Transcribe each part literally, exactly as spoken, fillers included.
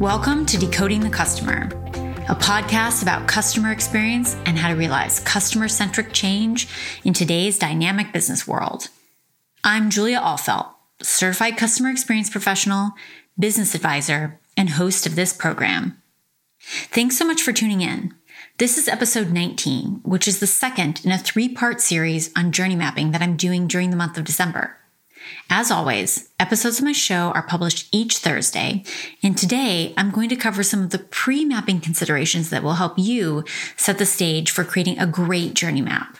Welcome to Decoding the Customer, a podcast about customer experience and how to realize customer-centric change in today's dynamic business world. I'm Julia Alfelt, certified customer experience professional, business advisor, and host of this program. Thanks so much for tuning in. This is episode nineteen, which is the second in a three-part series on journey mapping that I'm doing during the month of December. As always, episodes of my show are published each Thursday, and today I'm going to cover some of the pre-mapping considerations that will help you set the stage for creating a great journey map.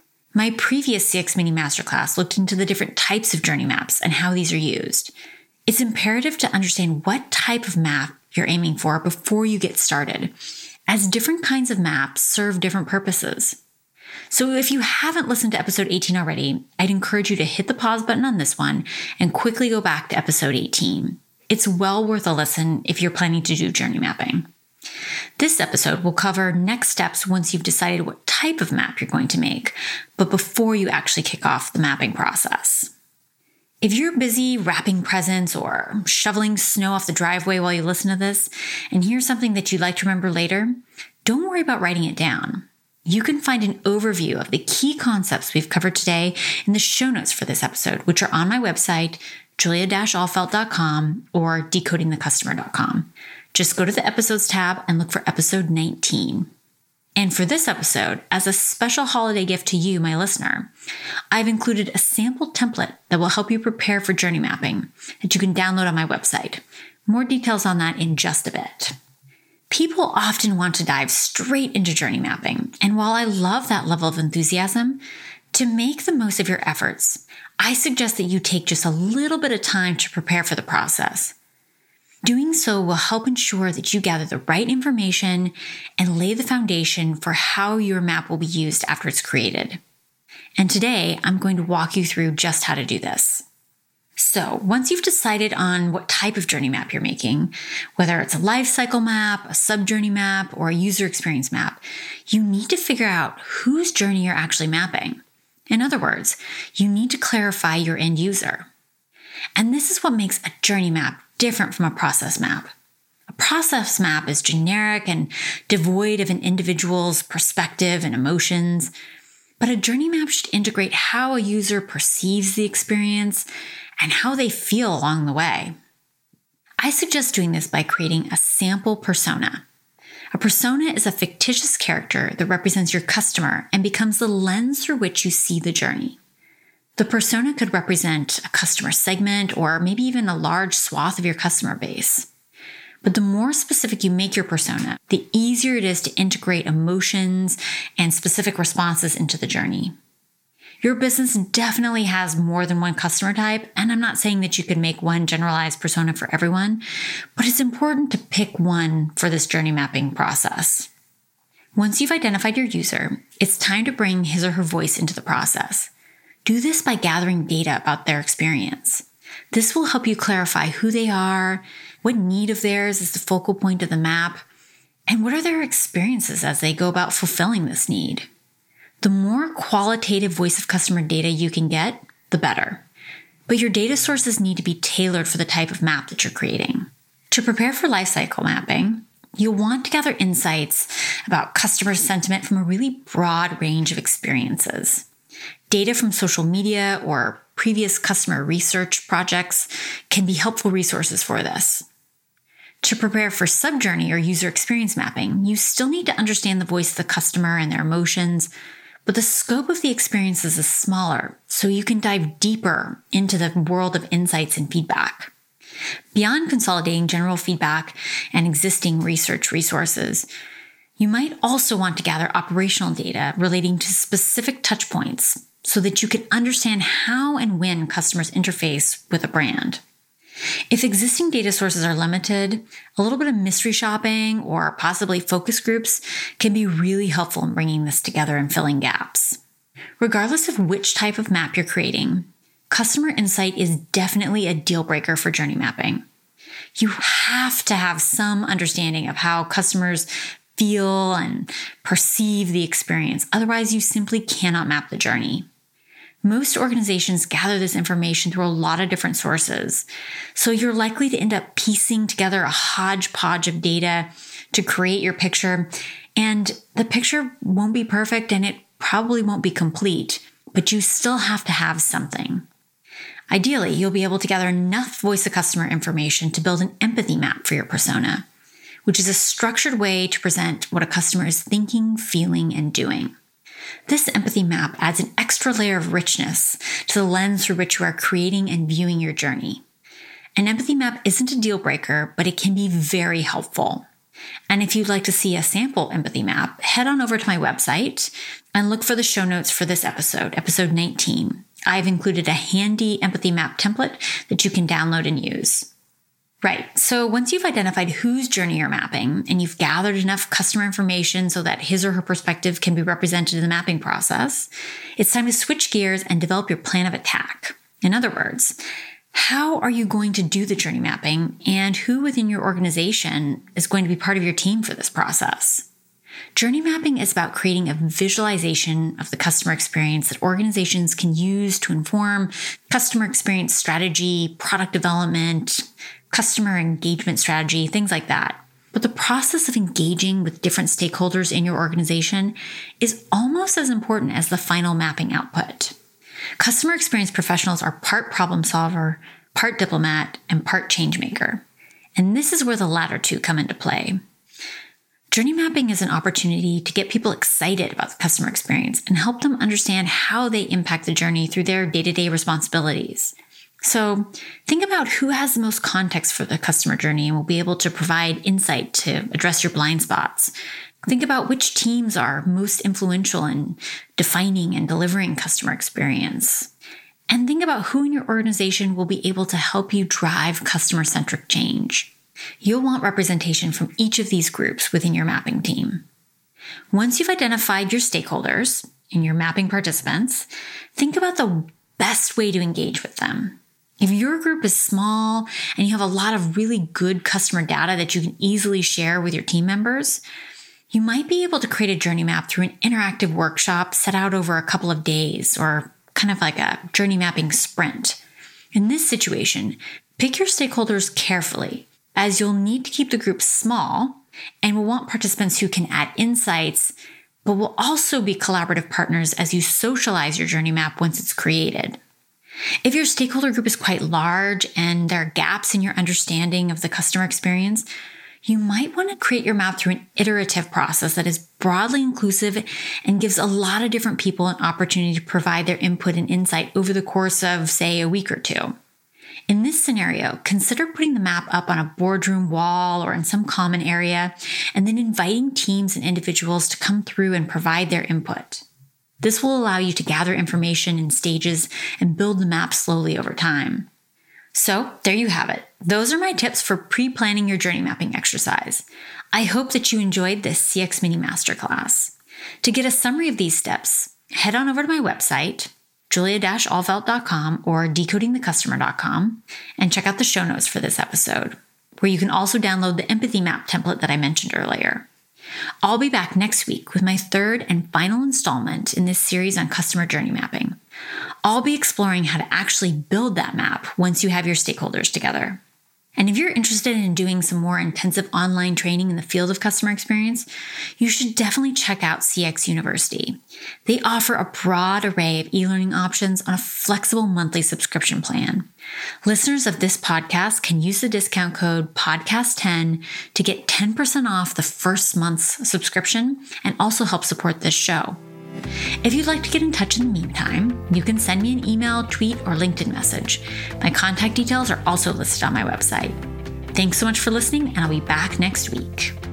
My previous C X Mini Masterclass looked into the different types of journey maps and how these are used. It's imperative to understand what type of map you're aiming for before you get started, as different kinds of maps serve different purposes. So if you haven't listened to episode eighteen already, I'd encourage you to hit the pause button on this one and quickly go back to episode eighteen. It's well worth a listen if you're planning to do journey mapping. This episode will cover next steps once you've decided what type of map you're going to make, but before you actually kick off the mapping process. If you're busy wrapping presents or shoveling snow off the driveway while you listen to this, and here's something that you'd like to remember later, don't worry about writing it down. You can find an overview of the key concepts we've covered today in the show notes for this episode, which are on my website, julia dash alfelt dot com or decoding the customer dot com. Just go to the episodes tab and look for episode nineteen. And for this episode, as a special holiday gift to you, my listener, I've included a sample template that will help you prepare for journey mapping that you can download on my website. More details on that in just a bit. People often want to dive straight into journey mapping, and while I love that level of enthusiasm, to make the most of your efforts, I suggest that you take just a little bit of time to prepare for the process. Doing so will help ensure that you gather the right information and lay the foundation for how your map will be used after it's created. And today, I'm going to walk you through just how to do this. So once you've decided on what type of journey map you're making, whether it's a life cycle map, a sub-journey map, or a user experience map, you need to figure out whose journey you're actually mapping. In other words, you need to clarify your end user. And this is what makes a journey map different from a process map. A process map is generic and devoid of an individual's perspective and emotions, but a journey map should integrate how a user perceives the experience and how they feel along the way. I suggest doing this by creating a sample persona. A persona is a fictitious character that represents your customer and becomes the lens through which you see the journey. The persona could represent a customer segment or maybe even a large swath of your customer base. But the more specific you make your persona, the easier it is to integrate emotions and specific responses into the journey. Your business definitely has more than one customer type, and I'm not saying that you can make one generalized persona for everyone, but it's important to pick one for this journey mapping process. Once you've identified your user, it's time to bring his or her voice into the process. Do this by gathering data about their experience. This will help you clarify who they are, what need of theirs is the focal point of the map, and what are their experiences as they go about fulfilling this need. The more qualitative voice of customer data you can get, the better. But your data sources need to be tailored for the type of map that you're creating. To prepare for lifecycle mapping, you'll want to gather insights about customer sentiment from a really broad range of experiences. Data from social media or previous customer research projects can be helpful resources for this. To prepare for sub-journey or user experience mapping, you still need to understand the voice of the customer and their emotions, but the scope of the experiences is smaller, so you can dive deeper into the world of insights and feedback. Beyond consolidating general feedback and existing research resources, you might also want to gather operational data relating to specific touchpoints so that you can understand how and when customers interface with a brand. If existing data sources are limited, a little bit of mystery shopping or possibly focus groups can be really helpful in bringing this together and filling gaps. Regardless of which type of map you're creating, customer insight is definitely a deal breaker for journey mapping. You have to have some understanding of how customers feel and perceive the experience. Otherwise, you simply cannot map the journey. Most organizations gather this information through a lot of different sources. So you're likely to end up piecing together a hodgepodge of data to create your picture. And the picture won't be perfect and it probably won't be complete, but you still have to have something. Ideally, you'll be able to gather enough voice of customer information to build an empathy map for your persona, which is a structured way to present what a customer is thinking, feeling, and doing. This empathy map adds an extra layer of richness to the lens through which you are creating and viewing your journey. An empathy map isn't a deal breaker, but it can be very helpful. And if you'd like to see a sample empathy map, head on over to my website and look for the show notes for this episode, episode nineteen. I've included a handy empathy map template that you can download and use. Right, so once you've identified whose journey you're mapping and you've gathered enough customer information so that his or her perspective can be represented in the mapping process, it's time to switch gears and develop your plan of attack. In other words, how are you going to do the journey mapping and who within your organization is going to be part of your team for this process? Journey mapping is about creating a visualization of the customer experience that organizations can use to inform customer experience strategy, product development, customer engagement strategy, things like that. But the process of engaging with different stakeholders in your organization is almost as important as the final mapping output. Customer experience professionals are part problem solver, part diplomat, and part change maker. And this is where the latter two come into play. Journey mapping is an opportunity to get people excited about the customer experience and help them understand how they impact the journey through their day-to-day responsibilities. So think about who has the most context for the customer journey and will be able to provide insight to address your blind spots. Think about which teams are most influential in defining and delivering customer experience. And think about who in your organization will be able to help you drive customer-centric change. You'll want representation from each of these groups within your mapping team. Once you've identified your stakeholders and your mapping participants, think about the best way to engage with them. If your group is small and you have a lot of really good customer data that you can easily share with your team members, you might be able to create a journey map through an interactive workshop set out over a couple of days or kind of like a journey mapping sprint. In this situation, pick your stakeholders carefully, as you'll need to keep the group small and will want participants who can add insights, but will also be collaborative partners as you socialize your journey map once it's created. If your stakeholder group is quite large and there are gaps in your understanding of the customer experience, you might want to create your map through an iterative process that is broadly inclusive and gives a lot of different people an opportunity to provide their input and insight over the course of, say, a week or two. In this scenario, consider putting the map up on a boardroom wall or in some common area, and then inviting teams and individuals to come through and provide their input. This will allow you to gather information in stages and build the map slowly over time. So there you have it. Those are my tips for pre-planning your journey mapping exercise. I hope that you enjoyed this C X Mini Masterclass. To get a summary of these steps, head on over to my website, julia dash allfeldt dot com or decoding the customer dot com, and check out the show notes for this episode, where you can also download the empathy map template that I mentioned earlier. I'll be back next week with my third and final installment in this series on customer journey mapping. I'll be exploring how to actually build that map once you have your stakeholders together. And if you're interested in doing some more intensive online training in the field of customer experience, you should definitely check out C X University. They offer a broad array of e-learning options on a flexible monthly subscription plan. Listeners of this podcast can use the discount code podcast ten to get ten percent off the first month's subscription and also help support this show. If you'd like to get in touch in the meantime, you can send me an email, tweet, or LinkedIn message. My contact details are also listed on my website. Thanks so much for listening, and I'll be back next week.